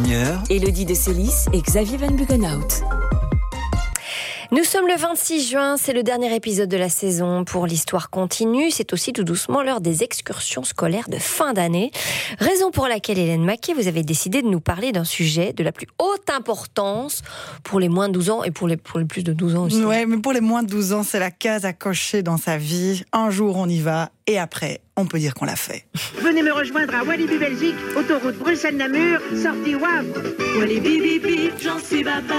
demi-heure. Élodie de Sélis et Xavier Van Buggenhout. Nous sommes le 26 juin, c'est le dernier épisode de la saison pour l'Histoire continue. C'est aussi tout doucement l'heure des excursions scolaires de fin d'année. Raison pour laquelle, Hélène Maquet, vous avez décidé de nous parler d'un sujet de la plus haute importance pour les moins de 12 ans et pour les plus de 12 ans aussi. Ouais, mais pour les moins de 12 ans, c'est la case à cocher dans sa vie. Un jour, on y va et après, on peut dire qu'on l'a fait. Venez me rejoindre à Walibi Belgique, autoroute Bruxelles-Namur, sortie Wavre. Walibi bibi, j'en suis papa.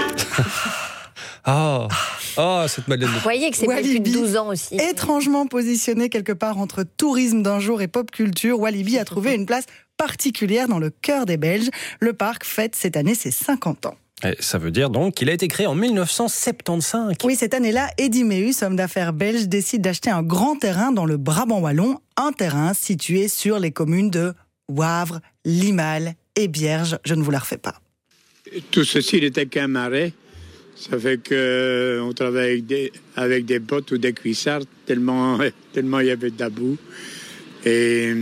Cette Madeleine. Vous voyez que c'est pas plus de 12 ans aussi. Étrangement positionné quelque part entre tourisme d'un jour et pop culture, Walibi a trouvé une place particulière dans le cœur des Belges. Le parc fête cette année ses 50 ans. Et ça veut dire donc qu'il a été créé en 1975. Oui, cette année-là, Eddy Meus, homme d'affaires belge, décide d'acheter un grand terrain dans le Brabant wallon, un terrain situé sur les communes de Wavre, Limal et Bierge. Je ne vous la refais pas. Tout ceci n'était qu'un marais. Ça fait qu'on travaille avec des bottes ou des cuissards, tellement il y avait d'abou. Et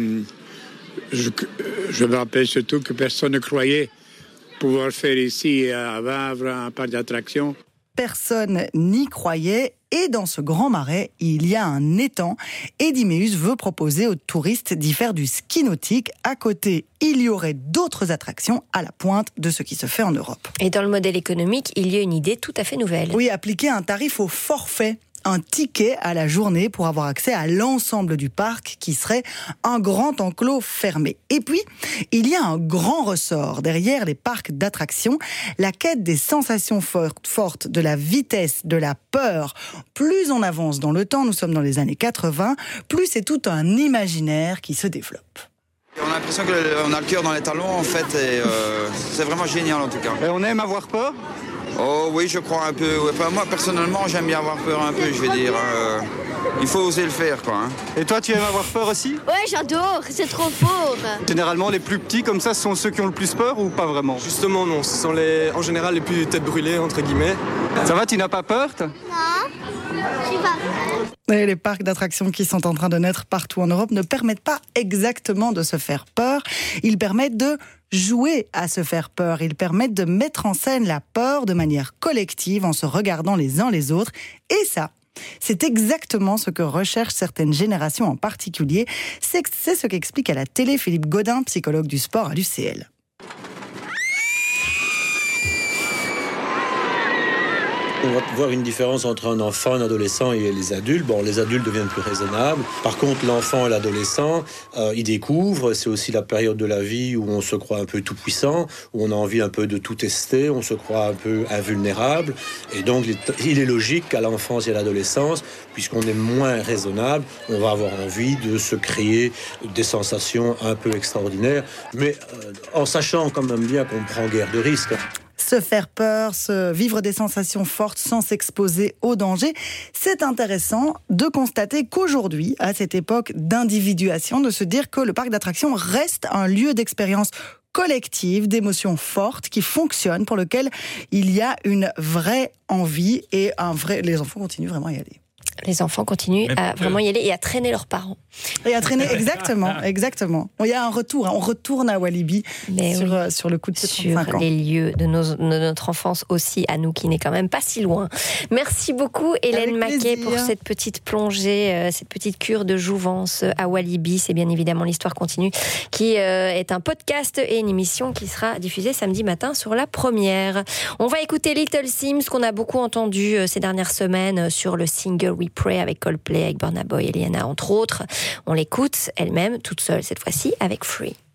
je me rappelle surtout que personne ne croyait pouvoir faire ici à Wavre un parc d'attractions. Personne n'y croyait. Et dans ce grand marais, il y a un étang. Eddy Meus veut proposer aux touristes d'y faire du ski nautique. À côté, il y aurait d'autres attractions à la pointe de ce qui se fait en Europe. Et dans le modèle économique, il y a une idée tout à fait nouvelle. Oui, appliquer un tarif au forfait. Un ticket à la journée pour avoir accès à l'ensemble du parc qui serait un grand enclos fermé. Et puis, il y a un grand ressort derrière les parcs d'attractions, la quête des sensations fortes, de la vitesse, de la peur. Plus on avance dans le temps, nous sommes dans les années 80, plus c'est tout un imaginaire qui se développe. On a l'impression qu'on a le cœur dans les talons en fait, et c'est vraiment génial en tout cas. Et on aime avoir peur ? Oh oui, je crois un peu. Enfin, moi personnellement, j'aime bien avoir peur un peu, je vais dire. Il faut oser le faire, quoi. Hein. Et toi, tu aimes avoir peur aussi ? Ouais, j'adore, c'est trop fort. Généralement, les plus petits comme ça sont ceux qui ont le plus peur ou pas vraiment ? Justement, non. Ce sont en général les plus têtes brûlées, entre guillemets. Ça va, tu n'as pas peur ? Non, je suis pas peur. Et les parcs d'attractions qui sont en train de naître partout en Europe ne permettent pas exactement de se faire peur. Ils permettent de jouer à se faire peur. Ils permettent de mettre en scène la peur de manière collective en se regardant les uns les autres. Et ça, c'est exactement ce que recherchent certaines générations en particulier. C'est ce qu'explique à la télé Philippe Godin, psychologue du sport à l'UCL. On va voir une différence entre un enfant, un adolescent et les adultes. Bon, les adultes deviennent plus raisonnables. Par contre, l'enfant et l'adolescent, ils découvrent. C'est aussi la période de la vie où on se croit un peu tout puissant, où on a envie un peu de tout tester, on se croit un peu invulnérable. Et donc, il est logique qu'à l'enfance et à l'adolescence, puisqu'on est moins raisonnable, on va avoir envie de se créer des sensations un peu extraordinaires, mais en sachant quand même bien qu'on prend guère de risques. Se faire peur, vivre des sensations fortes sans s'exposer au danger. C'est intéressant de constater qu'aujourd'hui, à cette époque d'individuation, de se dire que le parc d'attractions reste un lieu d'expérience collective, d'émotions fortes qui fonctionnent, pour lequel il y a une vraie envie et les enfants continuent vraiment à y aller. Les enfants continuent à vraiment y aller et à traîner leurs parents. Et à traîner, exactement. Il y a un retour, on retourne à Walibi sur le coup de 35 ans. Sur les lieux de notre enfance aussi, à nous, qui n'est quand même pas si loin. Merci beaucoup Hélène Maquet pour cette petite plongée, cette petite cure de jouvence à Walibi. C'est bien évidemment l'Histoire continue, qui est un podcast et une émission qui sera diffusée samedi matin sur La Première. On va écouter Little Sims, qu'on a beaucoup entendu ces dernières semaines sur le single We Pray avec Coldplay, avec Burna Boy et Rihanna entre autres. On l'écoute elle-même, toute seule cette fois-ci, avec Free.